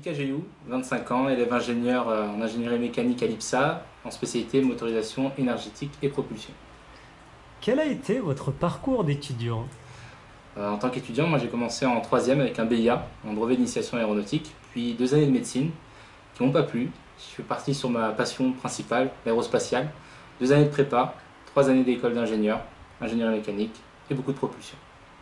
Mika Geyou, 25 ans, élève ingénieur en ingénierie mécanique à l'IPSA, en spécialité motorisation énergétique et propulsion. Quel a été votre parcours d'étudiant? En tant qu'étudiant, moi j'ai commencé en troisième avec un BIA, en brevet d'initiation aéronautique, puis 2 années de médecine qui m'ont pas plu. Je suis parti sur ma passion principale, l'aérospatiale. 2 années de prépa, 3 années d'école d'ingénieur, ingénierie mécanique et beaucoup de propulsion.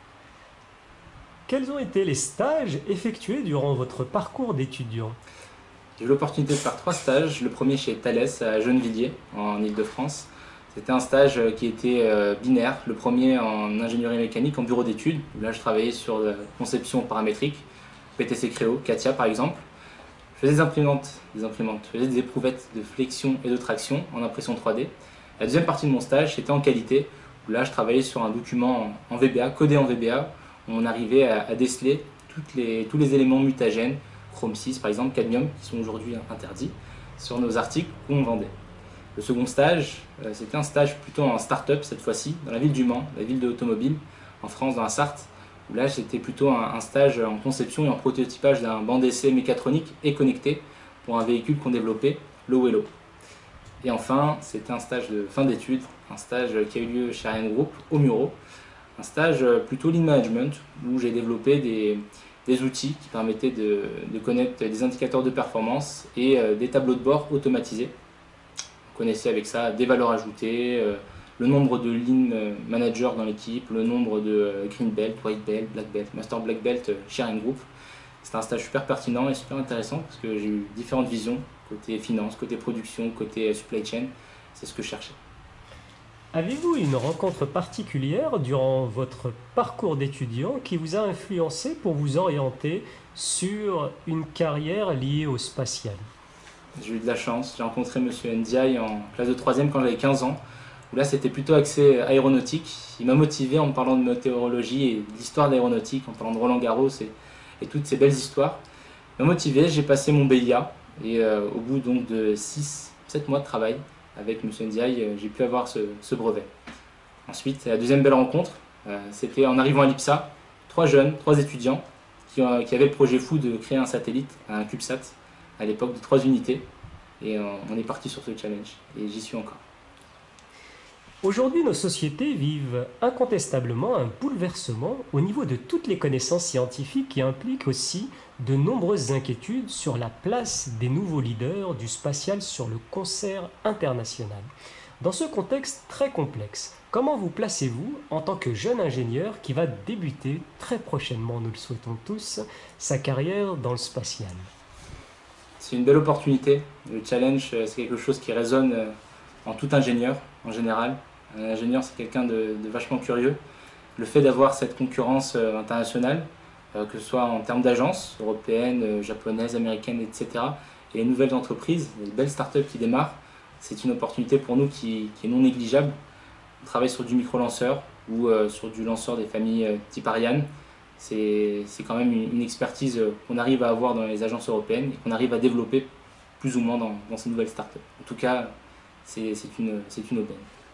Quels ont été les stages effectués durant votre parcours d'étudiant? J'ai eu l'opportunité de faire 3 stages. Le premier chez Thales à Gennevilliers, en Ile-de-France. C'était un stage qui était binaire. Le premier en ingénierie mécanique en bureau d'études, où là je travaillais sur la conception paramétrique, PTC Créo, CATIA par exemple. Je faisais je faisais des éprouvettes de flexion et de traction en impression 3D. La deuxième partie de mon stage, c'était en qualité, où là je travaillais sur un document en VBA, codé en VBA, où on arrivait à déceler tous les éléments mutagènes, Chrome 6 par exemple, cadmium, qui sont aujourd'hui interdits, sur nos articles qu'on vendait. Le second stage, c'était un stage plutôt en start-up cette fois-ci, dans la ville du Mans, la ville de l'automobile, en France, dans la Sarthe, où là c'était plutôt un stage en conception et en prototypage d'un banc d'essai mécatronique et connecté pour un véhicule qu'on développait, le Wello. Et enfin, c'était un stage de fin d'études, un stage qui a eu lieu chez Ariane Group, au Muro, un stage plutôt lean management, où j'ai développé des outils qui permettaient de connaître des indicateurs de performance et des tableaux de bord automatisés. Vous connaissez avec ça des valeurs ajoutées, le nombre de lean managers dans l'équipe, le nombre de green belt, white belt, black belt, master black belt chez Ariane Group. C'était un stage super pertinent et super intéressant parce que j'ai eu différentes visions, côté finance, côté production, côté supply chain. C'est ce que je cherchais. Avez-vous une rencontre particulière durant votre parcours d'étudiant qui vous a influencé pour vous orienter sur une carrière liée au spatial? J'ai eu de la chance, j'ai rencontré Monsieur Ndiaye en classe de 3e quand j'avais 15 ans, où là c'était plutôt axé aéronautique. Il m'a motivé en me parlant de météorologie et de l'histoire d'aéronautique, en parlant de Roland Garros et toutes ces belles histoires. Il m'a motivé, j'ai passé mon BIA et au bout donc de 6-7 mois de travail avec Monsieur Ndiaye, j'ai pu avoir ce brevet. Ensuite, la deuxième belle rencontre, c'était en arrivant à l'IPSA, 3 étudiants qui avaient le projet fou de créer un satellite, un CubeSat, à l'époque de 3 unités. Et on est parti sur ce challenge et j'y suis encore. Aujourd'hui, nos sociétés vivent incontestablement un bouleversement au niveau de toutes les connaissances scientifiques qui impliquent aussi de nombreuses inquiétudes sur la place des nouveaux leaders du spatial sur le concert international. Dans ce contexte très complexe, comment vous placez-vous en tant que jeune ingénieur qui va débuter très prochainement, nous le souhaitons tous, sa carrière dans le spatial? C'est une belle opportunité. Le challenge, c'est quelque chose qui résonne en tout ingénieur en général. Un ingénieur, c'est quelqu'un de vachement curieux. Le fait d'avoir cette concurrence internationale, que ce soit en termes d'agences européennes, japonaises, américaines, etc., et les nouvelles entreprises, les belles startups qui démarrent, c'est une opportunité pour nous qui est non négligeable. On travaille sur du micro-lanceur ou sur du lanceur des familles type Ariane. C'est quand même une expertise qu'on arrive à avoir dans les agences européennes et qu'on arrive à développer plus ou moins dans ces nouvelles startups. En tout cas, c'est une aubaine.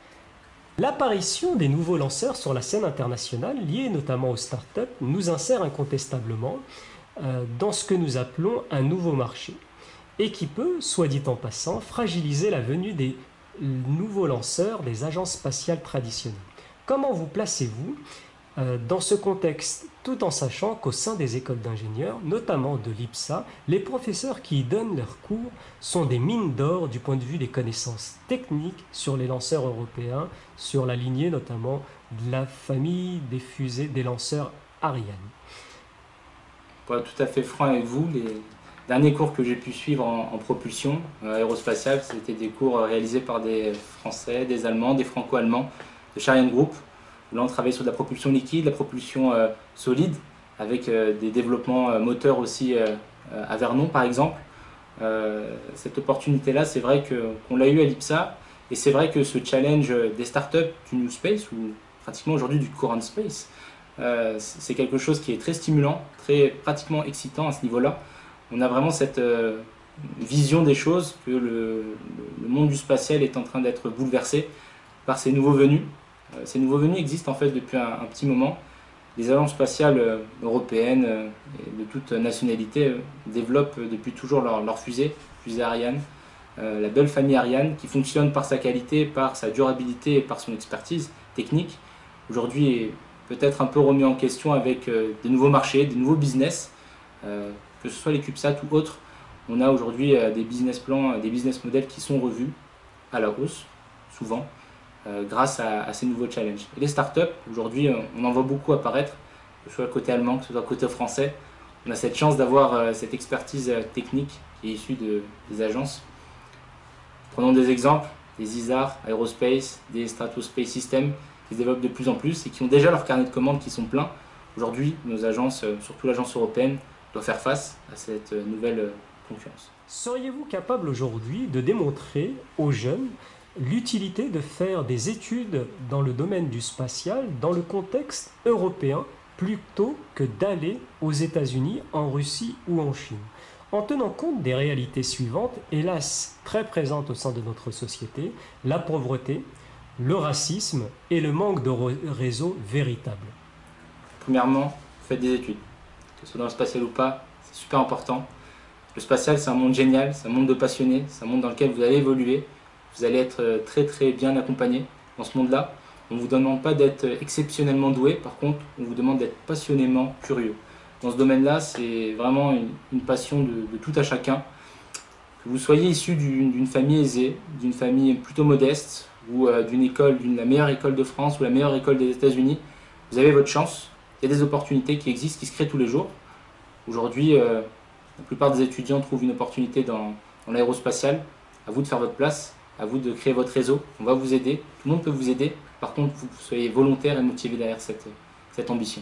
L'apparition des nouveaux lanceurs sur la scène internationale, liés notamment aux startups, nous insère incontestablement dans ce que nous appelons un nouveau marché et qui peut, soit dit en passant, fragiliser la venue des nouveaux lanceurs des agences spatiales traditionnelles. Comment vous placez-vous dans ce contexte, tout en sachant qu'au sein des écoles d'ingénieurs, notamment de l'IPSA, les professeurs qui y donnent leurs cours sont des mines d'or du point de vue des connaissances techniques sur les lanceurs européens, sur la lignée notamment de la famille des fusées des lanceurs Ariane? Pour être tout à fait franc avec vous, les derniers cours que j'ai pu suivre en propulsion aérospatiale, c'était des cours réalisés par des Français, des Allemands, des Franco-Allemands de Ariane Group. Là, on travaille sur de la propulsion liquide, la propulsion solide, avec des développements moteurs aussi à Vernon, par exemple. Cette opportunité-là, c'est vrai qu'on l'a eu à l'IPSA, et c'est vrai que ce challenge des startups du New Space, ou pratiquement aujourd'hui du Current Space, c'est quelque chose qui est très stimulant, très pratiquement excitant à ce niveau-là. On a vraiment cette vision des choses, que le monde du spatial est en train d'être bouleversé par ces nouveaux venus. Ces nouveaux venus existent en fait depuis un petit moment. Les agences spatiales européennes et de toute nationalité développent depuis toujours leur fusée Ariane, la belle famille Ariane, qui fonctionne par sa qualité, par sa durabilité et par son expertise technique. Aujourd'hui est peut-être un peu remis en question avec des nouveaux marchés, des nouveaux business, que ce soit les CubeSat ou autres. On a aujourd'hui des business plans, des business models qui sont revus à la hausse, souvent, grâce à ces nouveaux challenges. Et les startups, aujourd'hui, on en voit beaucoup apparaître, que ce soit côté allemand, que ce soit côté français. On a cette chance d'avoir cette expertise technique qui est issue des agences. Prenons des exemples, des ISAR, Aerospace, des Stratospace Systems, qui se développent de plus en plus et qui ont déjà leur carnet de commandes qui sont pleins. Aujourd'hui, nos agences, surtout l'agence européenne, doivent faire face à cette nouvelle concurrence. Seriez-vous capable aujourd'hui de démontrer aux jeunes l'utilité de faire des études dans le domaine du spatial dans le contexte européen plutôt que d'aller aux États-Unis, en Russie ou en Chine, en tenant compte des réalités suivantes, hélas très présentes au sein de notre société, la pauvreté, le racisme et le manque de réseau véritable? Premièrement, faites des études, que ce soit dans le spatial ou pas, c'est super important. Le spatial, c'est un monde génial, c'est un monde de passionnés, c'est un monde dans lequel vous allez évoluer, vous allez être très très bien accompagné dans ce monde-là. On ne vous demande pas d'être exceptionnellement doué, par contre, on vous demande d'être passionnément curieux. Dans ce domaine-là, c'est vraiment une passion de tout à chacun. Que vous soyez issu d'une famille aisée, d'une famille plutôt modeste, ou d'une école, la meilleure école de France ou la meilleure école des États-Unis, vous avez votre chance. Il y a des opportunités qui existent, qui se créent tous les jours. Aujourd'hui, la plupart des étudiants trouvent une opportunité dans l'aérospatial. À vous de faire votre place, à vous de créer votre réseau. On va vous aider, tout le monde peut vous aider. Par contre, vous soyez volontaire et motivé derrière cette ambition.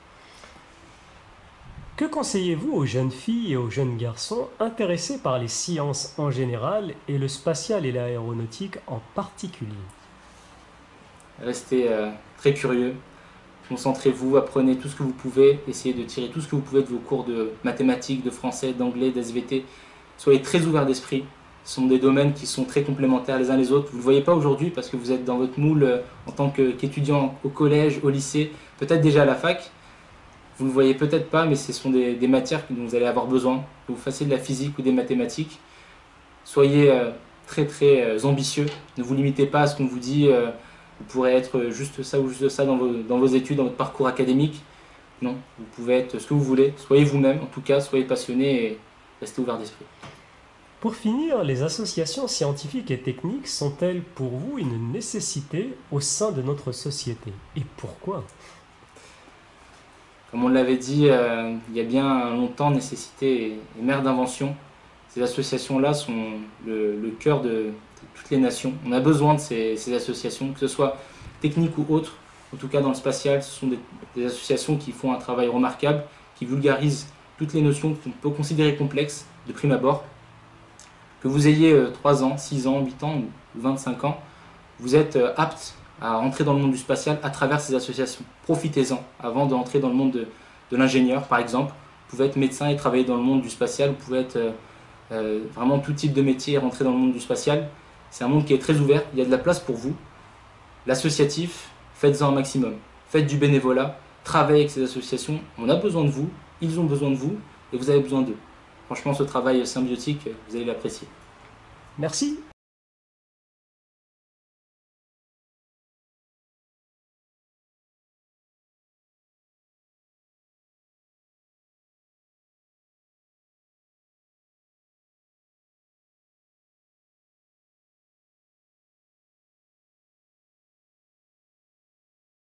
Que conseillez-vous aux jeunes filles et aux jeunes garçons intéressés par les sciences en général et le spatial et l'aéronautique en particulier? Restez très curieux, concentrez-vous, apprenez tout ce que vous pouvez, essayez de tirer tout ce que vous pouvez de vos cours de mathématiques, de français, d'anglais, d'SVT. Soyez très ouverts d'esprit. Ce sont des domaines qui sont très complémentaires les uns les autres. Vous ne le voyez pas aujourd'hui parce que vous êtes dans votre moule en tant qu'étudiant au collège, au lycée, peut-être déjà à la fac. Vous ne le voyez peut-être pas, mais ce sont des matières dont vous allez avoir besoin. Que vous fassiez de la physique ou des mathématiques. Soyez très très ambitieux. Ne vous limitez pas à ce qu'on vous dit. Vous pourrez être juste ça ou juste ça dans vos études, dans votre parcours académique. Non, vous pouvez être ce que vous voulez. Soyez vous-même, en tout cas, soyez passionné et restez ouvert d'esprit. Pour finir, les associations scientifiques et techniques sont-elles pour vous une nécessité au sein de notre société? Et pourquoi? Comme on l'avait dit, il y a bien longtemps, nécessité et mère d'invention. Ces associations-là sont le cœur de toutes les nations. On a besoin de ces associations, que ce soit techniques ou autres. En tout cas, dans le spatial, ce sont des associations qui font un travail remarquable, qui vulgarisent toutes les notions qu'on peut considérer complexes de prime abord. Que vous ayez 3 ans, 6 ans, 8 ans ou 25 ans, vous êtes apte à rentrer dans le monde du spatial à travers ces associations. Profitez-en avant d'entrer dans le monde de l'ingénieur, par exemple. Vous pouvez être médecin et travailler dans le monde du spatial. Vous pouvez être vraiment tout type de métier et rentrer dans le monde du spatial. C'est un monde qui est très ouvert. Il y a de la place pour vous. L'associatif, faites-en un maximum. Faites du bénévolat. Travaillez avec ces associations. On a besoin de vous. Ils ont besoin de vous. Et vous avez besoin d'eux. Franchement, ce travail symbiotique, vous allez l'apprécier. Merci.